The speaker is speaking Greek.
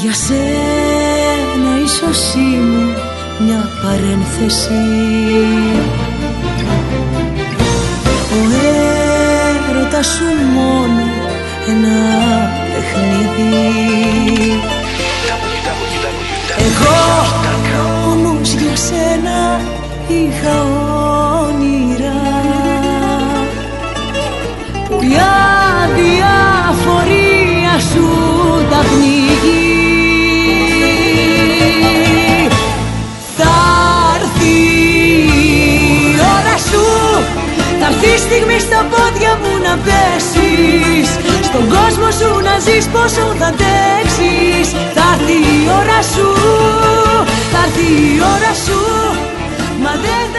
Για σένα ίσως ήμουν μια παρένθεση. Ο έρωτας σου μόνο ένα παιχνίδι. Εγώ μόνος για σένα είχα όνειρα που η αδιαφορία σου τα πνίγει. Θα έρθει η ώρα σου, θα έρθει η στιγμή στα πόδια μου να πέσεις, στον κόσμο σου να ζεις πόσο θα αντέξεις. Θα έρθει η ώρα σου, θα έρθει η ώρα σου, μα δεν